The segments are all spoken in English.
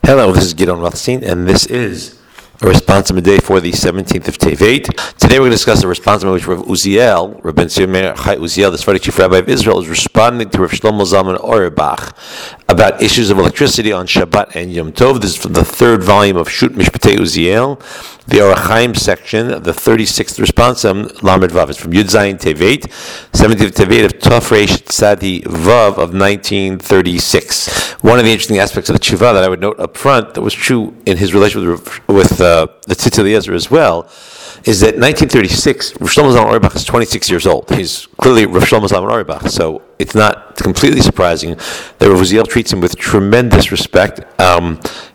Hello, this is Gidon Rothstein, and this is a response day for the 17th of Tevet. Today we're going to discuss a response in which Rav Uziel, Rabbi Meir Chai Uziel, the Sephardic Chief Rabbi of Israel, is responding to Rav Shlomo Zalman Auerbach about issues of electricity on Shabbat and Yom Tov. This is from the third volume of Shut Mishpatei Uziel, the Orach Chaim section, the 36th response, Lamed Vav. It's from Yud Zayin Tevet, 17th of Tevet of Tov Reish Tzadi Vav of 1936. One of the interesting aspects of the Tshuva that I would note up front that was true in his relation with the Tzitz Eliezer as well, is that 1936, Rav Shlomo Zalman Auerbach is 26 years old. He's clearly Rav Shlomo Zalman Auerbach, so it's not completely surprising that Rav Uziel treats him with tremendous respect and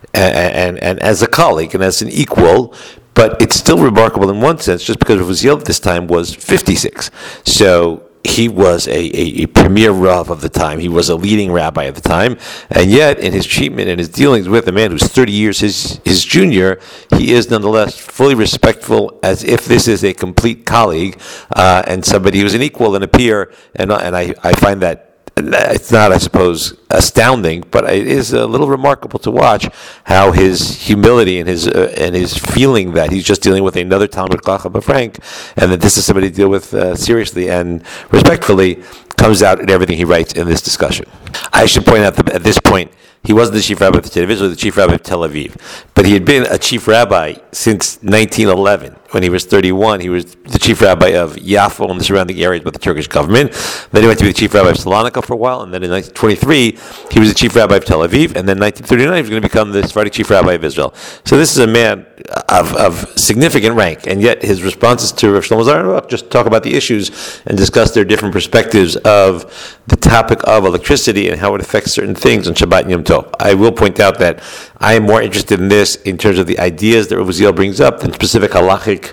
as a colleague and as an equal. But it's still remarkable in one sense, just because Rav Uziel at this time was 56. So he was a premier Rav of the time. He was a leading rabbi at the time. And yet, in his treatment and his dealings with a man who's 30 years his junior, he is nonetheless fully respectful, as if this is a complete colleague and somebody who's an equal and a peer. And I find that it's not, I suppose, astounding, but it is a little remarkable to watch how his humility and his feeling that he's just dealing with another Talmud Chacham of rank, and that this is somebody to deal with seriously and respectfully, comes out in everything he writes in this discussion. I should point out that at this point, he wasn't the chief rabbi of the State of Israel, the chief rabbi of Tel Aviv. But he had been a chief rabbi since 1911. When he was 31, he was the chief rabbi of Yafo and the surrounding areas with the Turkish government. Then he went to be the chief rabbi of Salonika for a while, and then in 1923, he was the chief rabbi of Tel Aviv, and then in 1939, he was going to become the Sephardic chief rabbi of Israel. So this is a man of significant rank, and yet his responses to Rav Shlomo Zalman just talk about the issues and discuss their different perspectives of the topic of electricity and how it affects certain things on Shabbat and Yom Tov. I will point out that I am more interested in this in terms of the ideas that Rav Uziel brings up than specific halachic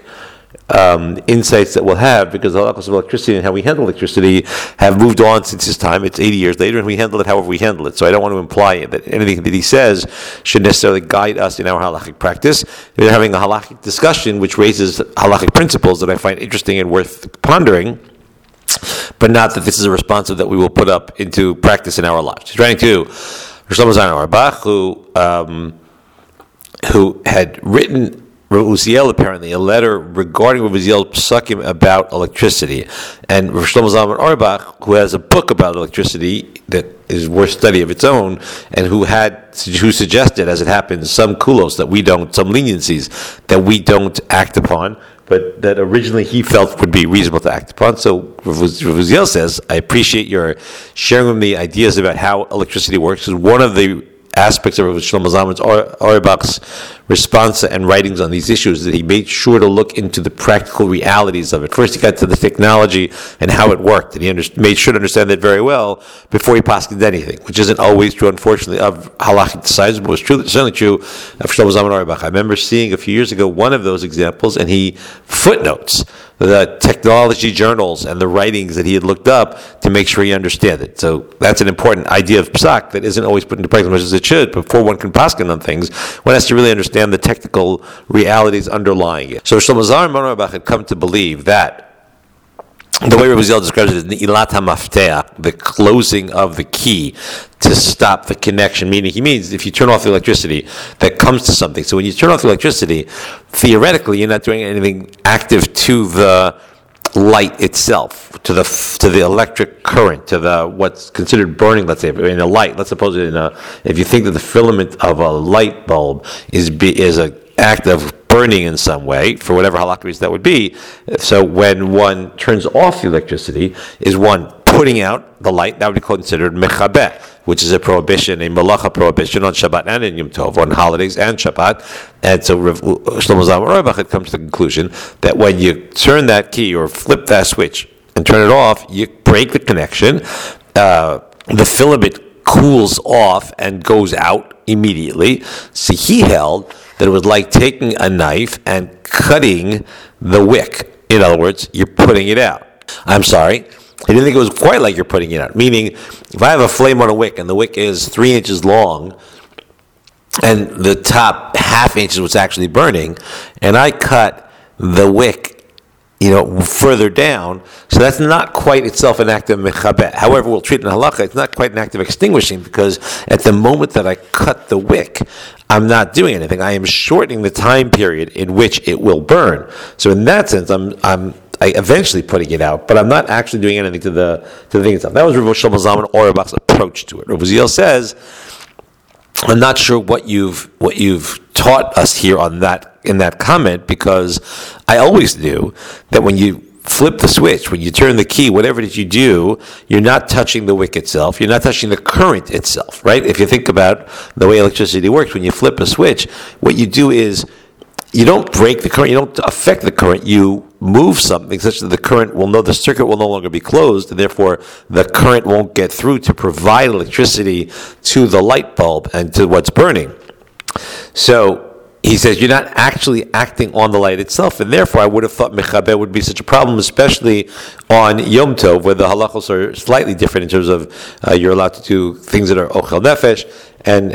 insights that we'll have, because the halachos of electricity and how we handle electricity have moved on since his time. It's 80 years later, and we handle it however we handle it. So I don't want to imply that anything that he says should necessarily guide us in our halachic practice. We're having a halachic discussion which raises halachic principles that I find interesting and worth pondering, but not that this is a response that we will put up into practice in our lives. He's writing to Rav Shlomo Zalman Auerbach, who had written Rav Uziel apparently a letter regarding Rav Uziel's psukim about electricity, and Rav Shlomo Zalman Auerbach, who has a book about electricity that is worth study of its own, and who suggested, as it happens, some kulos that we don't, some leniencies that we don't act upon, but that originally he felt would be reasonable to act upon. So Rav Uziel says, I appreciate your sharing with me ideas about how electricity works, because one of the aspects of Rav Shlomo Zalman Auerbach's response and writings on these issues that he made sure to look into the practical realities of it. First, he got to the technology and how it worked, and he made sure to understand that very well before he poskined anything, which isn't always true, unfortunately, of halachic decisions, but was certainly true of Shlomo Zalman Auerbach. I remember seeing a few years ago one of those examples, and he footnotes the technology journals and the writings that he had looked up to make sure he understood it. So that's an important idea of psak that isn't always put into practice as much as it should. Before one can paskin on things, one has to really understand the technical realities underlying it. So Shlomo Zalman Auerbach had come to believe that the way Rav Uziel describes it is Ne'ilat HaMafteach, the closing of the key to stop the connection. Meaning, he means if you turn off the electricity, that comes to something. So when you turn off the electricity, theoretically, you're not doing anything active to the light itself, to the electric current, to the what's considered burning. Let's say in a light. Let's suppose if you think that the filament of a light bulb is an act of burning in some way, for whatever halakha reason that would be. So when one turns off the electricity, is one putting out the light? That would be considered mechabeh, which is a prohibition, a malacha prohibition on Shabbat and in Yom Tov, on holidays and Shabbat. And so Shlomo Zalman Auerbach had come to the conclusion that when you turn that key or flip that switch and turn it off, you break the connection. The filament cools off and goes out immediately. So he held that it was like taking a knife and cutting the wick. In other words, you're putting it out. I'm sorry, I didn't think it was quite like you're putting it out. Meaning, if I have a flame on a wick and the wick is 3 inches long and the top half inch is what's actually burning, and I cut the wick further down. So that's not quite itself an act of mechabeh. However, we'll treat it in halacha, it's not quite an act of extinguishing, because at the moment that I cut the wick, I'm not doing anything. I am shortening the time period in which it will burn. So in that sense, I eventually putting it out, but I'm not actually doing anything to the thing itself. That was Rav Shlomo Zalman Auerbach's approach to it. Rav Uziel says, I'm not sure what you've taught us here in that comment, because I always knew that when you flip the switch, when you turn the key, whatever it is you do, you're not touching the wick itself, you're not touching the current itself, right? If you think about the way electricity works, when you flip a switch, what you do is you don't break the current, you don't affect the current, you move something such that the circuit will no longer be closed, and therefore the current won't get through to provide electricity to the light bulb and to what's burning. So he says you're not actually acting on the light itself, and therefore I would have thought mechabeh would be such a problem, especially on Yom Tov, where the halachos are slightly different in terms of you're allowed to do things that are ochel nefesh, and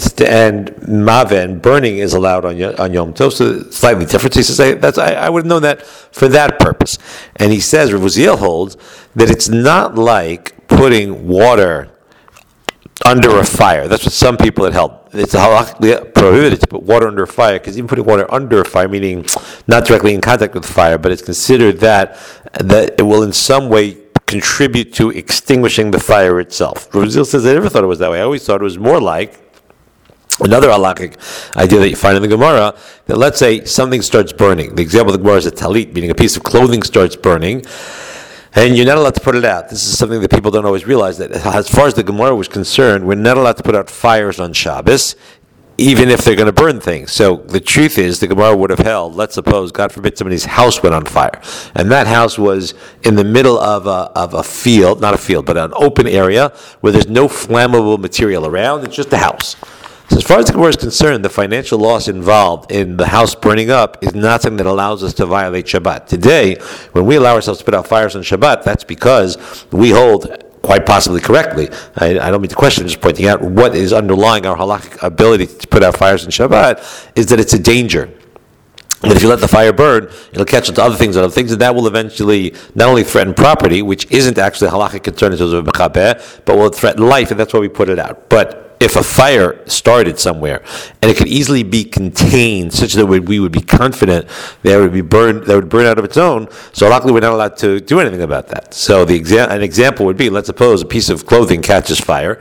maveh and burning is allowed on Yom Tov, so slightly different. So he says I would have known that for that purpose. And he says Rav Uziel holds that it's not like putting water under a fire. That's what some people had held. It's halachically prohibited to put water under a fire, because even putting water under a fire, meaning not directly in contact with the fire, but it's considered that it will in some way contribute to extinguishing the fire itself. Rav Uziel says I never thought it was that way. I always thought it was more like another halakhic idea that you find in the Gemara, that let's say something starts burning. The example of the Gemara is a talit, meaning a piece of clothing starts burning, and you're not allowed to put it out. This is something that people don't always realize, that as far as the Gemara was concerned, we're not allowed to put out fires on Shabbos, even if they're going to burn things. So the truth is, the Gemara would have held, let's suppose, God forbid, somebody's house went on fire, and that house was in the middle of a field, not a field, but an open area where there's no flammable material around, it's just a house. So as far as the Gemara is concerned, the financial loss involved in the house burning up is not something that allows us to violate Shabbat. Today, when we allow ourselves to put out fires on Shabbat, that's because we hold, quite possibly correctly, I don't mean to question, I'm just pointing out what is underlying our halakhic ability to put out fires on Shabbat, is that it's a danger. And if you let the fire burn, it'll catch on to other things, and that will eventually not only threaten property, which isn't actually a halakhic concern in terms of mechabeh, but will threaten life, and that's why we put it out. But if a fire started somewhere, and it could easily be contained such that we would be confident that it would burn out of its own, so luckily we're not allowed to do anything about that. So an example would be, let's suppose a piece of clothing catches fire.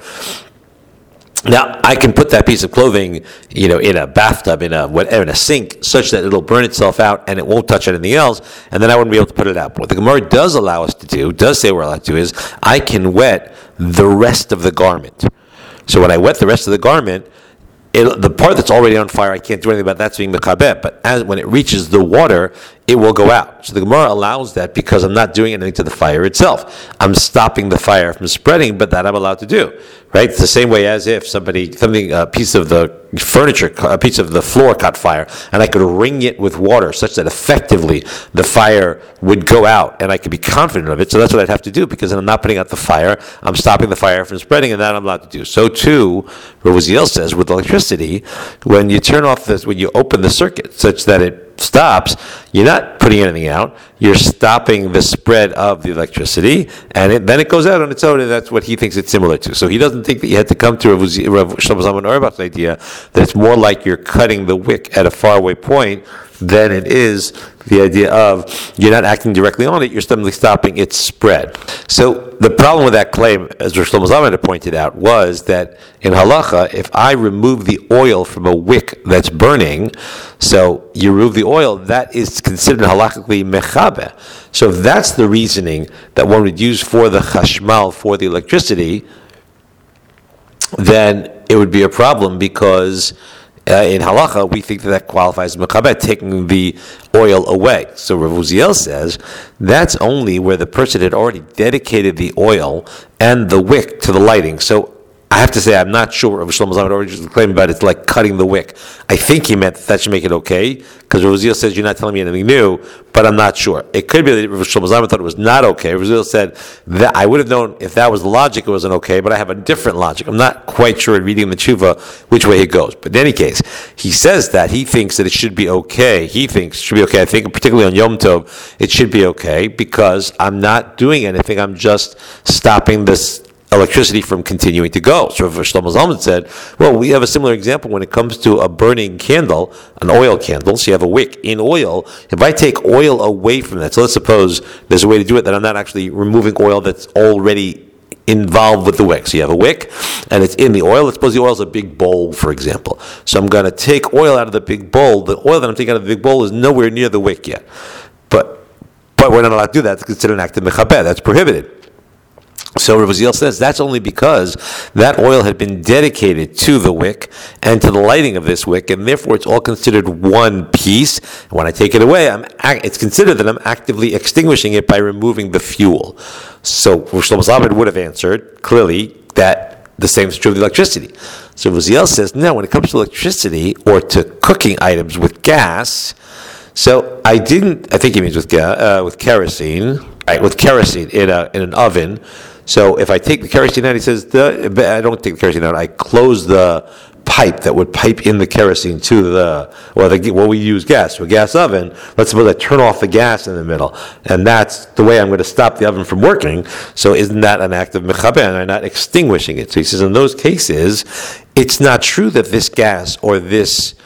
Now, I can put that piece of clothing, in a bathtub, in a sink, such that it'll burn itself out and it won't touch anything else, and then I wouldn't be able to put it out. But what the Gemara does allow us to do, does say we're allowed to do, is I can wet the rest of the garment. So when I wet the rest of the garment, the part that's already on fire, I can't do anything about that, being mechabeh. But when it reaches the water, it will go out. So the Gemara allows that because I'm not doing anything to the fire itself. I'm stopping the fire from spreading, but that I'm allowed to do. Right? It's the same way as if a piece of the furniture, a piece of the floor caught fire, and I could wring it with water such that effectively the fire would go out, and I could be confident of it. So that's what I'd have to do, because I'm not putting out the fire, I'm stopping the fire from spreading, and that I'm allowed to do. So too, Rav Uziel says with electricity, when you when you open the circuit such that it stops, you're not putting anything out, you're stopping the spread of the electricity, and then it goes out on its own, and that's what he thinks it's similar to. So he doesn't think that you had to come to Rav Shlomo Zalman Auerbach's idea that it's more like you're cutting the wick at a faraway point than it is the idea of you're not acting directly on it, you're simply stopping its spread. So the problem with that claim, as Rav Shlomo Zalman had pointed out, was that in halacha, if I remove the oil from a wick that's burning, so you remove the oil, that is considered halachically mechabeh. So if that's the reasoning that one would use for the chashmal, for the electricity, then it would be a problem, because in halacha, we think that qualifies as mechabeh, taking the oil away. So Rav Uziel says that's only where the person had already dedicated the oil and the wick to the lighting. So I have to say, I'm not sure what Rav Shlomo Zalman originally claimed about it's like cutting the wick. I think he meant that should make it okay, because Rav Uziel says, you're not telling me anything new, but I'm not sure. It could be that Rav Shlomo Zalman thought it was not okay. Rav Uziel said, that I would have known if that was the logic, it wasn't okay, but I have a different logic. I'm not quite sure in reading the tshuva which way it goes. But in any case, he says that he thinks that it should be okay. He thinks it should be okay. I think particularly on Yom Tov, it should be okay, because I'm not doing anything. I'm just stopping this electricity from continuing to go. So Rav Shlomo Zalman said, well, we have a similar example when it comes to a burning candle, an oil candle. So you have a wick in oil. If I take oil away from that, so let's suppose there's a way to do it that I'm not actually removing oil that's already involved with the wick. So you have a wick and it's in the oil. Let's suppose the oil is a big bowl, for example. So I'm going to take oil out of the big bowl. The oil that I'm taking out of the big bowl is nowhere near the wick yet. But we're not allowed to do that. It's considered an act of mechabed. That's prohibited. So Rav Uziel says that's only because that oil had been dedicated to the wick and to the lighting of this wick, and therefore it's all considered one piece. And when I take it away, it's considered that I'm actively extinguishing it by removing the fuel. So Rav Shlomo Zalman would have answered clearly that the same is true of the electricity. So Rav Uziel says, no, when it comes to electricity or to cooking items with gas, so I think he means with kerosene, right, with kerosene in an oven. So if I take the kerosene out, he says, I don't take the kerosene out, I close the pipe that would pipe in the kerosene to we use gas, to a gas oven. Let's suppose I turn off the gas in the middle, and that's the way I'm going to stop the oven from working. So isn't that an act of mechaben? I'm not extinguishing it. So he says, in those cases, it's not true that this gas or this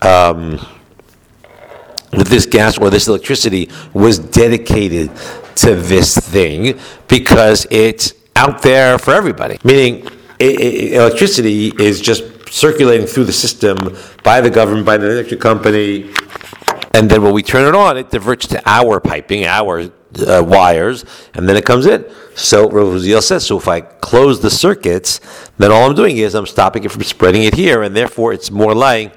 electricity was dedicated to this thing, because it's out there for everybody. Meaning, electricity is just circulating through the system by the government, by the electric company, and then when we turn it on, it diverts to our piping, our wires, and then it comes in. So Rav Uziel says, so if I close the circuits, then all I'm doing is I'm stopping it from spreading it here, and therefore it's more like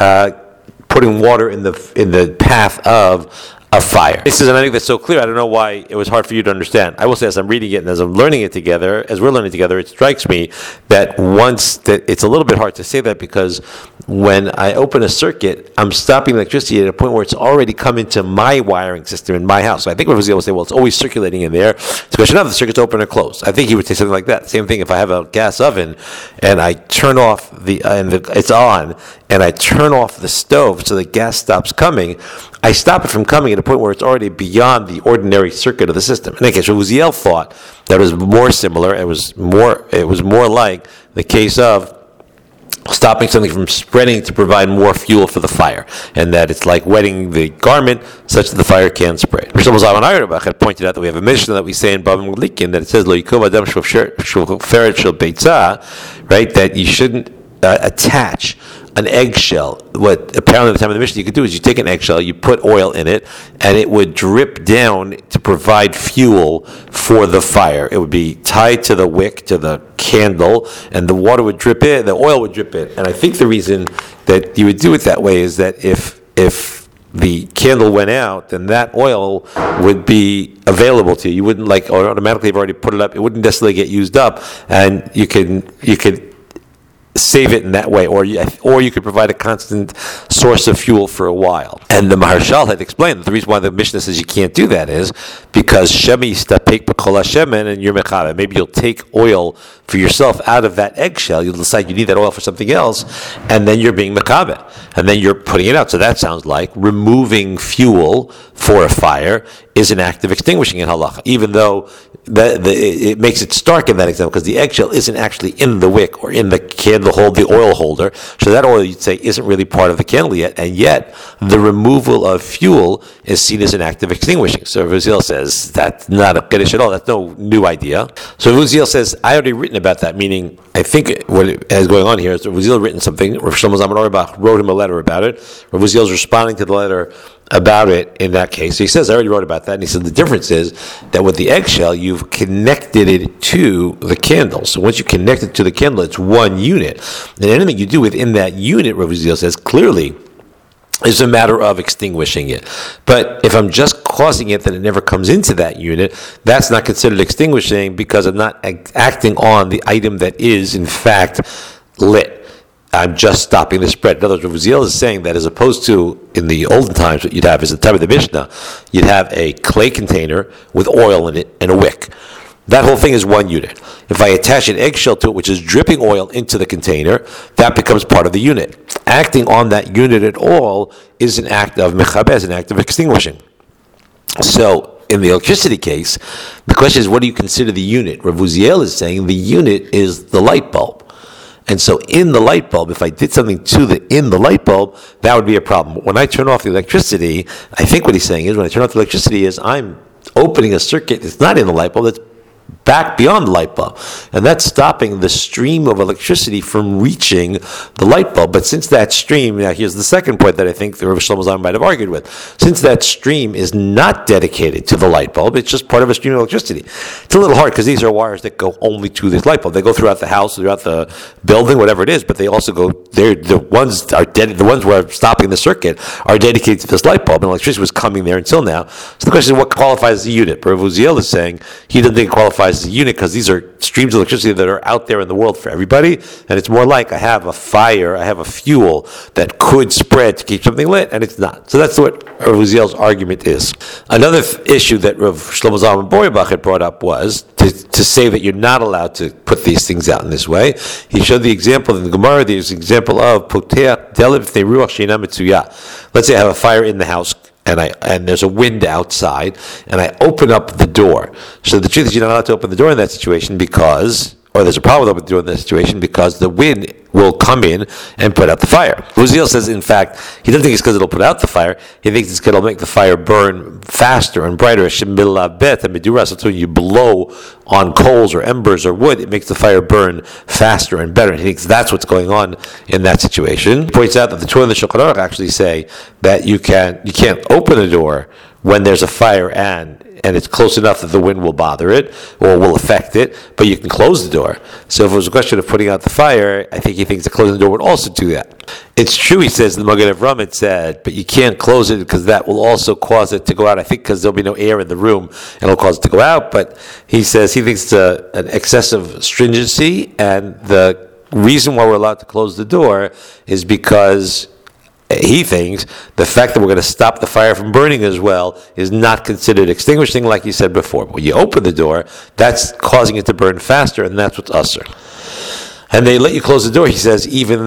putting water in the path of a fire. He says, and I think that's so clear, I don't know why it was hard for you to understand. I will say, as I'm reading it and as I'm learning it together, as we're learning together, it strikes me that it's a little bit hard to say that, because when I open a circuit, I'm stopping electricity at a point where it's already come into my wiring system in my house. So I think what Rav Uziel would say, well, it's always circulating in there. It's a question of the circuit's open or closed. I think he would say something like that. Same thing if I have a gas oven and I turn off it's on, and I turn off the stove so the gas stops coming, I stop it from coming at a point where it's already beyond the ordinary circuit of the system. In any case, Uziel thought that it was more similar. It was more like the case of stopping something from spreading to provide more fuel for the fire, and that it's like wetting the garment such that the fire can spread. Rav Shlomo Zalman Auerbach had pointed out that we have a mission that we say in Bava Meglikin that it says, Lo yikov adam shoferet shel beitzah, right, that you shouldn't attach an eggshell. What apparently at the time of the mission you could do is you take an eggshell, you put oil in it, and it would drip down to provide fuel for the fire. It would be tied to the wick, to the candle, and the water would drip in, the oil would drip in. And I think the reason that you would do it that way is that if the candle went out, then that oil would be available to you. You wouldn't or automatically have already put it up. It wouldn't necessarily get used up, and you could save it in that way, or you could provide a constant source of fuel for a while. And the Maharshal had explained that the reason why the Mishnah says you can't do that is because Shemi yistapek b'kol hashemen and you're mechaveh. Maybe you'll take oil for yourself out of that eggshell. You'll decide you need that oil for something else, and then you're being mechaveh, and then you're putting it out. So that sounds like removing fuel for a fire is an act of extinguishing in halacha, even though it makes it stark in that example, because the eggshell isn't actually in the wick or in the candle holder, the oil holder. So that oil, you'd say, isn't really part of the candle yet, and yet the removal of fuel is seen as an act of extinguishing. So Rav Uziel says that's not a Kiddush at all. That's no new idea. So Rav Uziel says, I already written about that, meaning I think what is going on here is Rav Uziel written something. Rav Shlomo Zalman Auerbach wrote him a letter about it. Rav Uziel is responding to the letter about it in that case. So he says, I already wrote about that, and he said the difference is that with the eggshell, you've connected it to the candle. So once you connect it to the candle, it's one unit. And anything you do within that unit, Rav Uziel says, clearly is a matter of extinguishing it. But if I'm just causing it that it never comes into that unit, that's not considered extinguishing because I'm not acting on the item that is, in fact, lit. I'm just stopping the spread. In other words, Rav Uziel is saying that as opposed to in the olden times, what you'd have is the time of the Mishnah, you'd have a clay container with oil in it and a wick. That whole thing is one unit. If I attach an eggshell to it, which is dripping oil into the container, that becomes part of the unit. Acting on that unit at all is an act of mechabez, an act of extinguishing. So, in the electricity case, the question is, what do you consider the unit? Rav Uziel is saying the unit is the light bulb. And so in the light bulb, if I did something in the light bulb, that would be a problem. When I turn off the electricity, I think what he's saying is when I turn off the electricity is I'm opening a circuit that's not in the light bulb, that's back beyond the light bulb. And that's stopping the stream of electricity from reaching the light bulb. But since that stream, now here's the second point that I think the Rav Shlomo Zalman might have argued with. Since that stream is not dedicated to the light bulb, it's just part of a stream of electricity. It's a little hard because these are wires that go only to this light bulb. They go throughout the house, throughout the building, whatever it is, but they also go, the ones who are stopping the circuit are dedicated to this light bulb, and electricity was coming there until now. So the question is, what qualifies as a unit? Rav Uziel is saying he doesn't think it qualifies as a unit because these are streams of electricity that are out there in the world for everybody, and it's more like I have a fire, I have a fuel that could spread to keep something lit, and it's not. So that's what Rav Uziel's argument is. Another issue that Rav Shlomo Zalman Boyerbach had brought up was to say that you're not allowed to put these things out in this way. He showed the example in the Gemara. There's an example of Poteach Delib B'nei Ruach Sheina Mitzuya. Let's say I have a fire in the house, and there's a wind outside, and I open up the door. So the truth is you're not allowed to open the door in that situation or there's a problem with opening the door in that situation because the wind will come in and put out the fire. Uziel says, in fact, he doesn't think it's because it'll put out the fire. He thinks it's because it'll make the fire burn faster and brighter. So when you blow on coals or embers or wood, it makes the fire burn faster and better. And he thinks that's what's going on in that situation. He points out that the Torah and the Shulchan Aruch actually say that you can't open the door when there's a fire and it's close enough that the wind will bother it or will affect it, but you can close the door. So if it was a question of putting out the fire, I think he thinks that closing the door would also do that. It's true, he says, the Magen Avraham had said, but you can't close it because that will also cause it to go out. I think because there'll be no air in the room and it'll cause it to go out, but he says he thinks it's an excessive stringency, and the reason why we're allowed to close the door is because he thinks the fact that we're going to stop the fire from burning as well is not considered extinguishing, like you said before. But when you open the door, that's causing it to burn faster, and that's what's usher. And they let you close the door, he says, even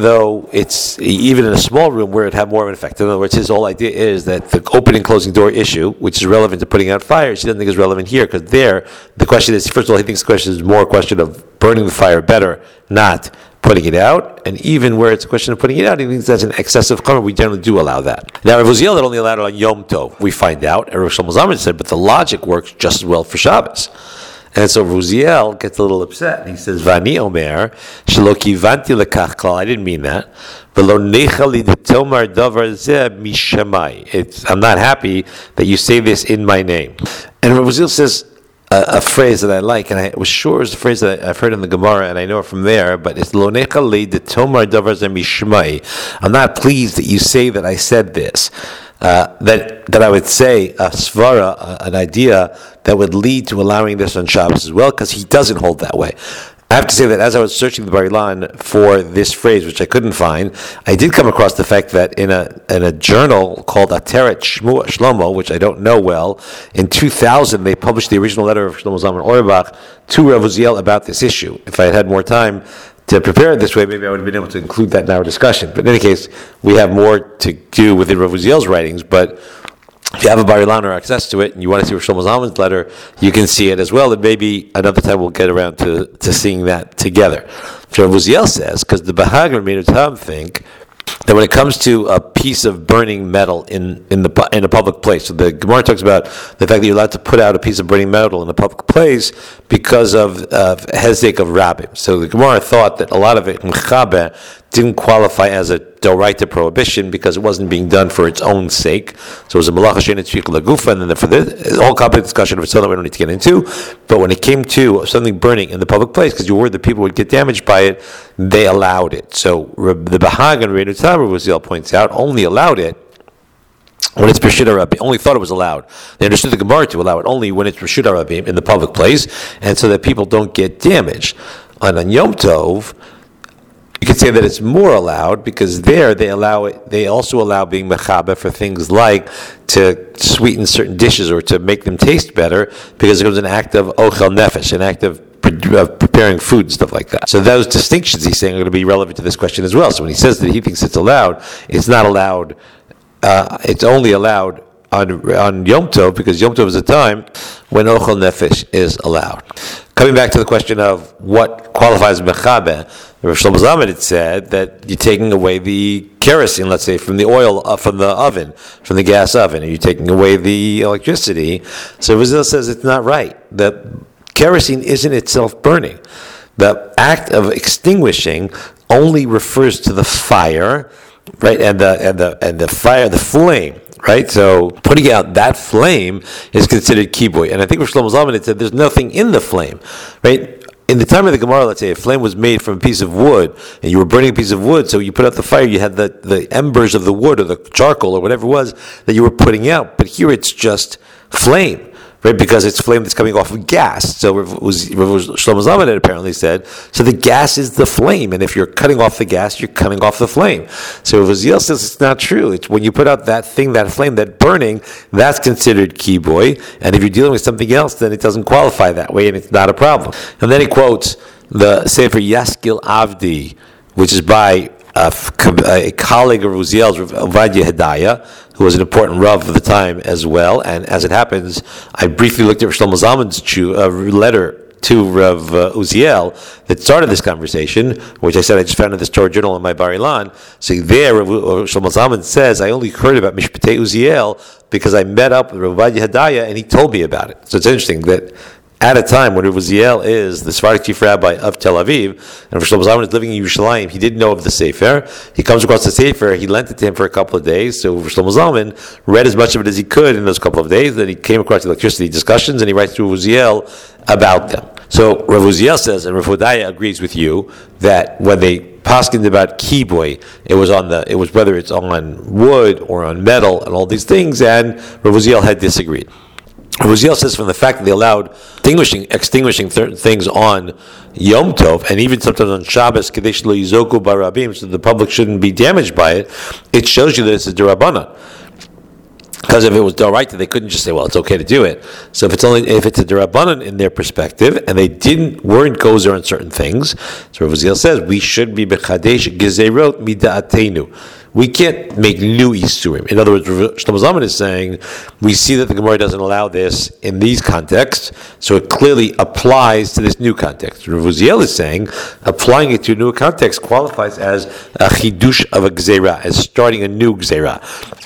in a small room where it had more of an effect. In other words, his whole idea is that the opening and closing door issue, which is relevant to putting out fires, he doesn't think is relevant here, because there, the question is, first of all, he thinks the question is more a question of burning the fire better, not putting it out. And even where it's a question of putting it out, he thinks that's an excessive chomer. We generally do allow that. Now, Rav Uziel had only allowed it on Yom Tov, we find out, and Rav Shlomo Zalman said, but the logic works just as well for Shabbos. And so Uziel gets a little upset, and he says, "Vani Omer shelo kivanti lekach klal." I didn't mean that. V'lo necha li detomar davar zeh mishamai. I'm not happy that you say this in my name. And Uziel says a phrase that I like, and I was sure it's a phrase that I've heard in the Gemara, and I know it from there. But it's lo necha li detomar davar zeh mishamai. I'm not pleased that you say that I said this. That I would say a svara, an idea that would lead to allowing this on Shabbos as well, because he doesn't hold that way. I have to say that as I was searching the Bar Ilan for this phrase, which I couldn't find, I did come across the fact that in a journal called Ateret Shlomo, which I don't know well, in 2000 they published the original letter of Shlomo Zalman Auerbach to Rav Uziel about this issue. If I had had more time to prepare it this way, maybe I would have been able to include that in our discussion. But in any case, we have more to do within Rav Uziel's writings. But if you have a Bar Ilan or access to it, and you want to see Rav Shlomo Zalman's letter, you can see it as well. And maybe another time we'll get around to seeing that together. So Rav Uziel says, because the Bahag and Meir Tam think that when it comes to a piece of burning metal in a public place, so the Gemara talks about the fact that you're allowed to put out a piece of burning metal in a public place because of hezek of rabbim. So the Gemara thought that a lot of it, Mechabe, didn't qualify as a doraita prohibition because it wasn't being done for its own sake. So it was a malacha she'ein tzrich lagufa, and then for this, a whole complicated discussion of its own that we don't need to get into. But when it came to something burning in the public place, because you were worried that people would get damaged by it, they allowed it. So the Bahag and Reinu Tzar, Rav Uziel points out, only allowed it when it's Reshut HaRabim, only thought it was allowed. They understood the Gemara to allow it only when it's Reshut HaRabim in the public place, and so that people don't get damaged. And on Yom Tov, you could say that it's more allowed because there they allow it. They also allow being mechaber for things like to sweeten certain dishes or to make them taste better because it was an act of ochel nefesh, an act of preparing food and stuff like that. So those distinctions he's saying are going to be relevant to this question as well. So when he says that he thinks it's allowed, it's not allowed. It's only allowed on Yom Tov because Yom Tov is a time when ochel nefesh is allowed. Coming back to the question of what qualifies mechaber, Rav Shlomo Zalman had said that you're taking away the kerosene, let's say, from the oil, from the oven, from the gas oven, and you're taking away the electricity. So Rizal says it's not right. That kerosene isn't itself burning. The act of extinguishing only refers to the fire, right, and the fire, the flame. Right, so putting out that flame is considered kiboy, and I think Rav Shlomo Zalman had said there's nothing in the flame. Right, in the time of the Gemara, let's say a flame was made from a piece of wood, and you were burning a piece of wood, so you put out the fire, you had the embers of the wood or the charcoal or whatever it was that you were putting out. But here it's just flame. Right, because it's flame that's coming off of gas. So Shlomo Zalman had apparently said, so the gas is the flame, and if you're cutting off the gas, you're cutting off the flame. So Rav Uziel says it's not true. It's when you put out that thing, that flame, that burning, that's considered kiboy, and if you're dealing with something else, then it doesn't qualify that way, and it's not a problem. And then he quotes the Sefer Yaskil Avdi, which is by a colleague of Uziel's, Ovadia Hedaya, who was an important Rav of the time as well. And as it happens, I briefly looked at Shlomo Zalman's letter to Rav Uziel that started this conversation, which I said I just found in this Torah journal in my Bar Ilan. So there, Shlomo Zalman says, I only heard about Mishpatei Uziel because I met up with Rav Ovadia Hedaya and he told me about it. So it's interesting that at a time when Rav Uziel is the Sephardic chief rabbi of Tel Aviv, and Rav Shlomo Zalman is living in Yerushalayim, he didn't know of the Sefer. He comes across the Sefer, he lent it to him for a couple of days, so Rav Shlomo Zalman read as much of it as he could in those couple of days, then he came across the electricity discussions, and he writes to Rav Uziel about them. So Rav Uziel says, and Rav Hodaya agrees with you, that when they paskined about kiboy, it was whether it's on wood or on metal and all these things, and Rav Uziel had disagreed. Uziel says from the fact that they allowed extinguishing certain things on Yom Tov, and even sometimes on Shabbos, Kadesh lo yizoku barabim, so the public shouldn't be damaged by it, it shows you that it's a derabbanan. Because if it was d'oraita, they couldn't just say, well, it's okay to do it. So if it's a derabbanan in their perspective, and they weren't gozer on certain things, so Rav Uziel says, we should be bechadesh gezerot mida'atenu. We can't make new isurim. In other words, Shlomo Zalman is saying, we see that the Gemara doesn't allow this in these contexts, so it clearly applies to this new context. Rav Uziel is saying, applying it to a new context qualifies as a chidush of a gzeira, as starting a new gzeira.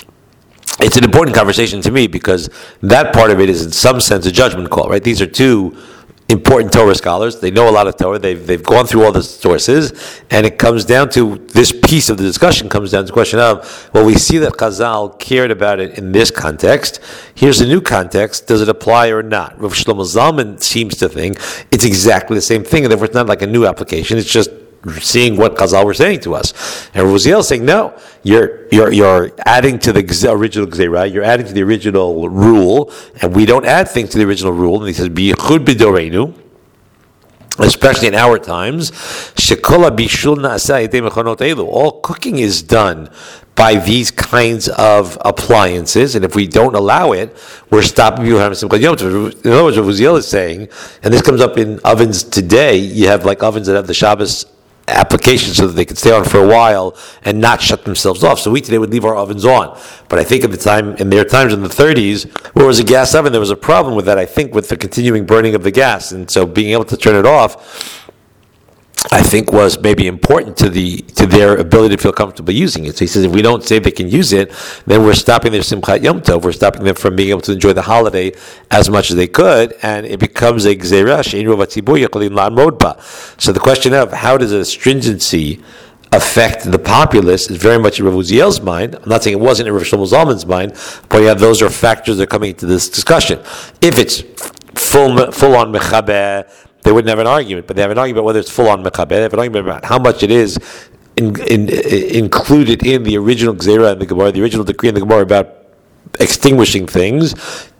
It's an important conversation to me because that part of it is in some sense a judgment call, right? These are two important Torah scholars. They know a lot of Torah. They've gone through all the sources, and it comes down to this piece of the discussion comes down to the question of, well, we see that Chazal cared about it in this context. Here's a new context. Does it apply or not? Rav Shlomo Zalman seems to think it's exactly the same thing, and therefore it's not like a new application. It's just seeing what Chazal were saying to us. And Rav Uziel is saying, no, you're adding to the original Gzeira, you're adding to the original rule, and we don't add things to the original rule. And he says, B'yichud b'doreinu, especially in our times, shekola bishul na'asa yedei mechonot elu. All cooking is done by these kinds of appliances, and if we don't allow it, we're stopping people having Simchat Yom Tov. In other words, what Uziel is saying, and this comes up in ovens today, you have like ovens that have the Shabbos application so that they can stay on for a while and not shut themselves off. So we today would leave our ovens on. But I think in their times in the 30s, where it was a gas oven, there was a problem with that, I think, with the continuing burning of the gas. And so being able to turn it off, I think, was maybe important to their ability to feel comfortable using it. So he says, if we don't say they can use it, then we're stopping their Simchat Yom Tov. We're stopping them from being able to enjoy the holiday as much as they could, and it becomes a gzeira she'ein rov hatzibur yakolim la'amod ba. So the question of how does a stringency affect the populace is very much in Rav Uziel's mind. I'm not saying it wasn't in Rav Shlomo Zalman's mind, but yeah, those are factors that are coming into this discussion. If it's full on mechaber, they wouldn't have an argument, but they have an argument whether it's full on mechaber. They have an argument about how much it is included in the original Gzeira in the Gemara, the original decree in the Gemara about extinguishing things.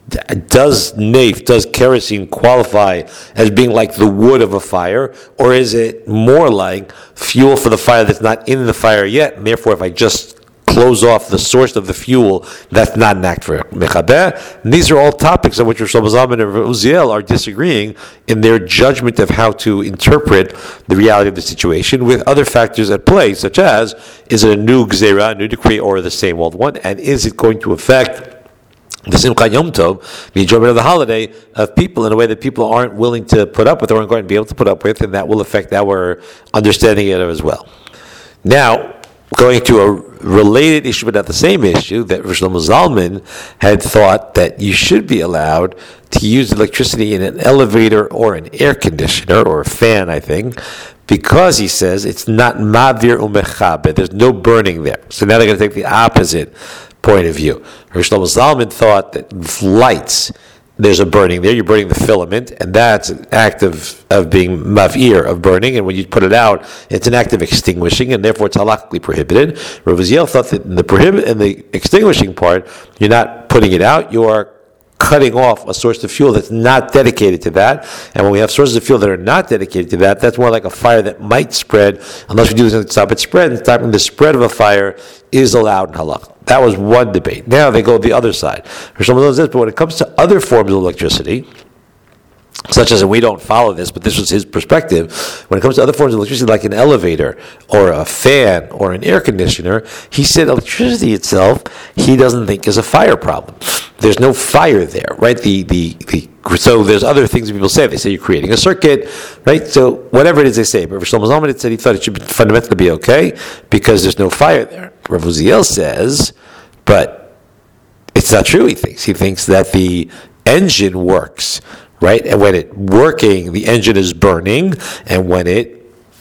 Does kerosene qualify as being like the wood of a fire, or is it more like fuel for the fire that's not in the fire yet, and therefore if I just close off the source of the fuel, that's not an act for mechabeh? And these are all topics on which Rosh Zalman and Uziel are disagreeing in their judgment of how to interpret the reality of the situation, with other factors at play, such as, is it a new gzera, a new decree, or the same old one, and is it going to affect the Simchat Yom Tov, the enjoyment of the holiday of people, in a way that people aren't willing to put up with or aren't going to be able to put up with, and that will affect our understanding of it as well. Now, going to a related issue, but not the same issue, that Rosh Zalman had thought that you should be allowed to use electricity in an elevator or an air conditioner or a fan, I think, because he says it's not mavir umechabe, there's no burning there. So now they're going to take the opposite point of view. Rosh Zalman thought that with lights, there's a burning there, you're burning the filament, and that's an act of being mavir, of burning, and when you put it out, it's an act of extinguishing, and therefore it's halachically prohibited. Rav Uziel thought that in the extinguishing part, you're not putting it out, you are cutting off a source of fuel that's not dedicated to that. And when we have sources of fuel that are not dedicated to that, that's more like a fire that might spread, unless we do something to stop it spread, and stopping the spread of a fire is allowed in halakha. That was one debate. Now they go the other side. But when it comes to other forms of electricity, such as, and we don't follow this, but this was his perspective, when it comes to other forms of electricity, like an elevator, or a fan, or an air conditioner, he said electricity itself, he doesn't think is a fire problem. There's no fire there, right? So there's other things that people say. They say you're creating a circuit, right? So whatever it is they say. But Rav Shlomo Zalman had said he thought it should fundamentally be okay because there's no fire there. Rav Uziel says, but it's not true, he thinks that the engine works, right? And when it's working, the engine is burning, and when it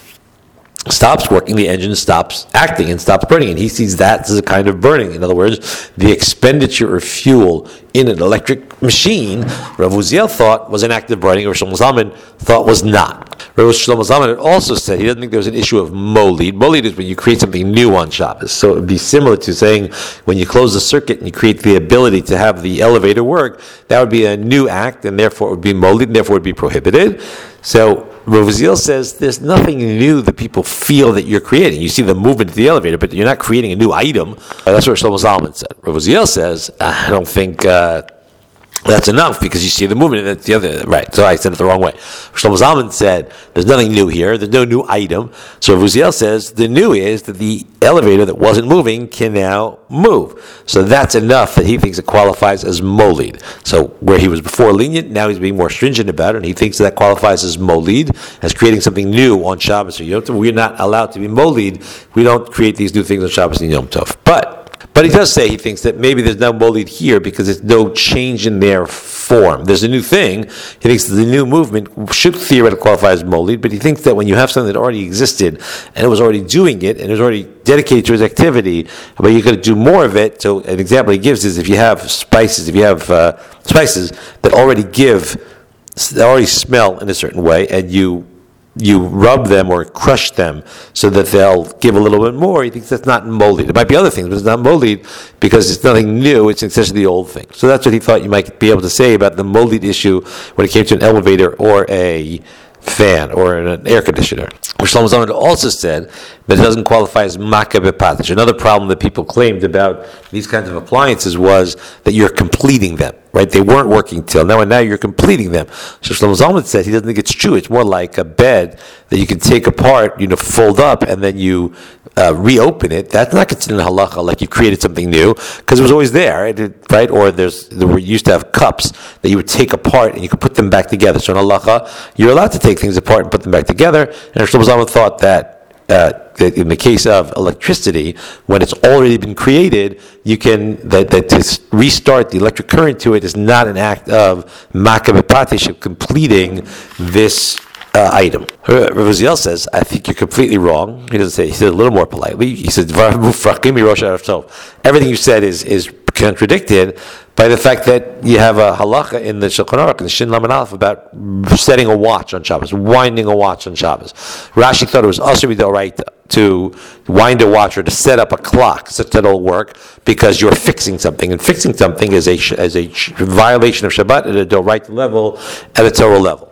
stops working, the engine stops acting and stops burning, and he sees that as a kind of burning. In other words, the expenditure of fuel in an electric machine, Rav Uziel thought was an act of burning, or Shlomo Zalman thought was not. Rav Shlomo Zalman had also said he doesn't think there was an issue of molid. Molid is when you create something new on Shabbos. So it would be similar to saying when you close the circuit and you create the ability to have the elevator work, that would be a new act, and therefore it would be molid, and therefore it would be prohibited. So Rav Uziel says there's nothing new that people feel that you're creating. You see the movement of the elevator, but you're not creating a new item. That's what Shlomo Zalman said. Rav Uziel says, I don't think that's enough, because you see the movement, and that's the other, right? So I said it the wrong way. Shlomo Zalman said, there's nothing new here, there's no new item. So Rav Uziel says, the new is that the elevator that wasn't moving can now move. So that's enough that he thinks it qualifies as molid. So where he was before lenient, now he's being more stringent about it, and he thinks that qualifies as molid, as creating something new on Shabbos or Yom Tov. We're not allowed to be molid. We don't create these new things on Shabbos and Yom Tov. But he does say he thinks that maybe there's no molid here because there's no change in their form. There's a new thing. He thinks that the new movement should theoretically qualify as molid, but he thinks that when you have something that already existed and it was already doing it and it was already dedicated to its activity, but you're going to do more of it. So an example he gives is if you have spices, spices that already smell in a certain way, and you rub them or crush them so that they'll give a little bit more, he thinks that's not molid. It might be other things, but it's not molid because it's nothing new, it's essentially the old thing. So that's what he thought you might be able to say about the molid issue when it came to an elevator or a fan or an air conditioner. Shlomo Zalman also said that it doesn't qualify as makeh bepatish. Another problem that people claimed about these kinds of appliances was that you're completing them, right? They weren't working till now, and now you're completing them. So Shlomo Zalman said he doesn't think it's true. It's more like a bed that you can take apart, fold up, and then you reopen it. That's not considered halacha, like you created something new, because it was always there, right? Or we used to have cups that you would take apart and you could put them back together. So in halacha, you're allowed to take things apart and put them back together. And Shlomo Zalman thought that in the case of electricity, when it's already been created, you can that to restart the electric current to it is not an act of makeh bepatish, of completing this item. Rav Uziel says, I think you're completely wrong. He doesn't say, he said a little more politely. He said, everything you said is contradicted by the fact that you have a halacha in the Shulchan Aruch, in the Shin Lamed Aleph, about setting a watch on Shabbos, winding a watch on Shabbos. Rashi thought it was also right to wind a watch or to set up a clock such that it'll work because you're fixing something, and fixing something is a violation of Shabbat at a Doraita level, at a Torah level.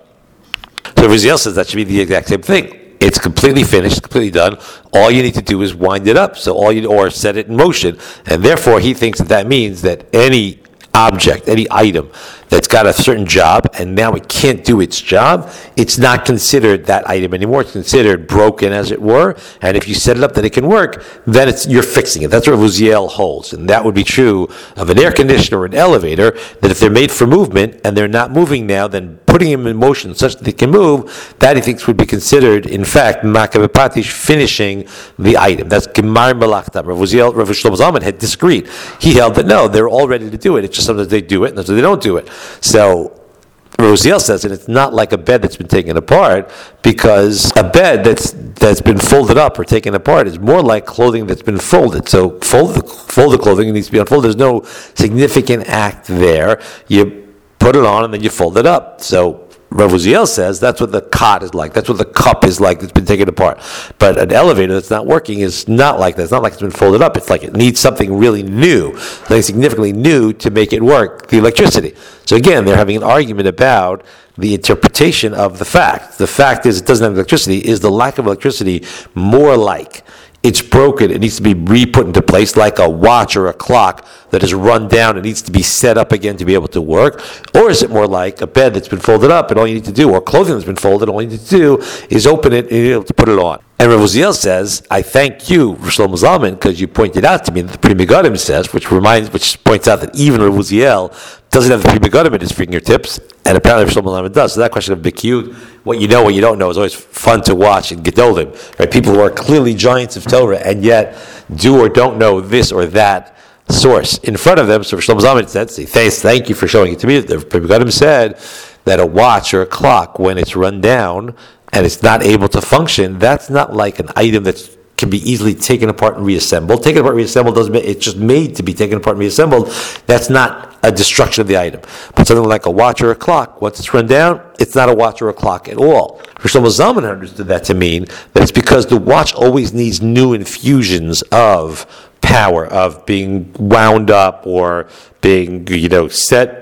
So Uziel says that should be the exact same thing. It's completely finished, completely done. All you need to do is wind it up. So or set it in motion. And therefore, he thinks that means that any object, any item that's got a certain job and now it can't do its job, it's not considered that item anymore. It's considered broken, as it were. And if you set it up that it can work, then you're fixing it. That's what Uziel holds. And that would be true of an air conditioner or an elevator, that if they're made for movement and they're not moving now, then putting them in motion such that they can move, that he thinks would be considered, in fact, Makabe Patish, finishing the item. That's Gemar Melachta. Rav Shlomo Zalman had disagreed. He held that no, they're all ready to do it. It's just sometimes they do it and sometimes they don't do it. So Rosiel says that it's not like a bed that's been taken apart, because a bed that's been folded up or taken apart is more like clothing that's been folded. So fold the clothing, it needs to be unfolded. There's no significant act there. You put it on and then you fold it up. So Rav Uziel says that's what the cot is like. That's what the cup is like that's been taken apart. But an elevator that's not working is not like that. It's not like it's been folded up. It's like it needs something really new, something significantly new to make it work, the electricity. So again, they're having an argument about the interpretation of the fact. The fact is it doesn't have electricity. Is the lack of electricity more like it's broken, it needs to be re-put into place, like a watch or a clock that is run down, it needs to be set up again to be able to work? Or is it more like a bed that's been folded up and all you need to do, or clothing that's been folded, all you need to do is open it and you're able to put it on? And Rav Uziel says, I thank you, Shlomo Zalman, because you pointed out to me that the Pri Megadim says, which points out that even Rav Uziel doesn't have the Pri Megadim at his fingertips, and apparently Shlomo Zalman does. So that question of Bikiyut, what you know, what you don't know, is always fun to watch in Gedolim, right? People who are clearly giants of Torah and yet do or don't know this or that source in front of them. So Shlomo Zalman said, thank you for showing it to me. The Pri Megadim said that a watch or a clock, when it's run down and it's not able to function, that's not like an item that can be easily taken apart and reassembled. Taken apart and reassembled doesn't mean it's just made to be taken apart and reassembled. That's not a destruction of the item. But something like a watch or a clock, once it's run down, it's not a watch or a clock at all. Shlomo Zalman understood that to mean that it's because the watch always needs new infusions of power, of being wound up or being, set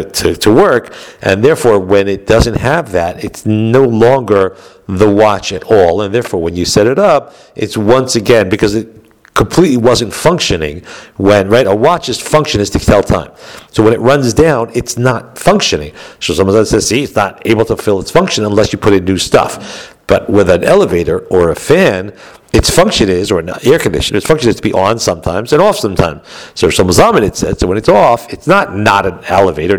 to work, and therefore when it doesn't have that, it's no longer the watch at all, and therefore when you set it up, it's once again, because it completely wasn't functioning when, a watch's function is to tell time. So when it runs down, it's not functioning. So someone says, see, it's not able to fulfill its function unless you put in new stuff. But with an elevator or a fan, its function is, or an air conditioner, its function is to be on sometimes and off sometimes. So Shlomo Zalman, it said, so when it's off, it's not an elevator,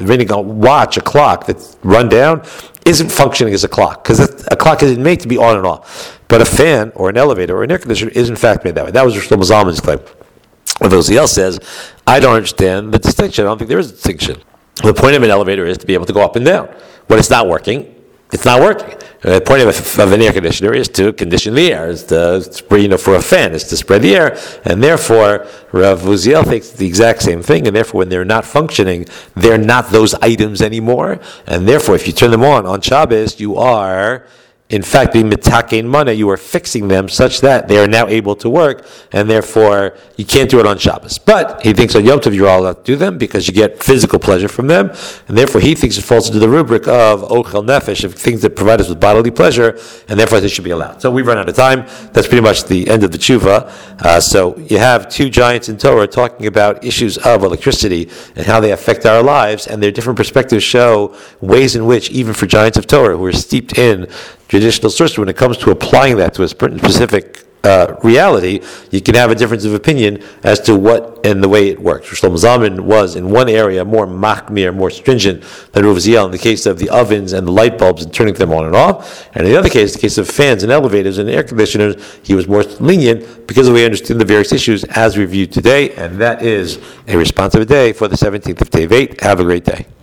a watch, a clock that's run down, isn't functioning as a clock, because a clock isn't made to be on and off. But a fan or an elevator or an air conditioner is in fact made that way. That was Shlomo Zalman's claim. Rav Uziel says, I don't understand the distinction. I don't think there is a distinction. The point of an elevator is to be able to go up and down. When it's not working, it's not working. The point of an air conditioner is to condition the air, is to spread, for a fan, is to spread the air, and therefore Rav Uziel thinks the exact same thing, and therefore when they're not functioning, they're not those items anymore, and therefore if you turn them on Shabbos, you are in fact being mitakein mana, you are fixing them such that they are now able to work, and therefore you can't do it on Shabbos. But he thinks on Yom Tov you're all allowed to do them because you get physical pleasure from them, and therefore he thinks it falls into the rubric of ochel nefesh, of things that provide us with bodily pleasure, and therefore they should be allowed. So we've run out of time. That's pretty much the end of the tshuva. So you have two giants in Torah talking about issues of electricity and how they affect our lives, and their different perspectives show ways in which, even for giants of Torah who are steeped in traditional source, when it comes to applying that to a specific reality, you can have a difference of opinion as to what and the way it works. Shlomo Zalman was in one area more machmir, more stringent than Rav Uziel in the case of the ovens and the light bulbs and turning them on and off. And in the other case, the case of fans and elevators and air conditioners, he was more lenient because of the way he understood the various issues as reviewed today. And that is a responsive day for the 17th of Tevet. Have a great day.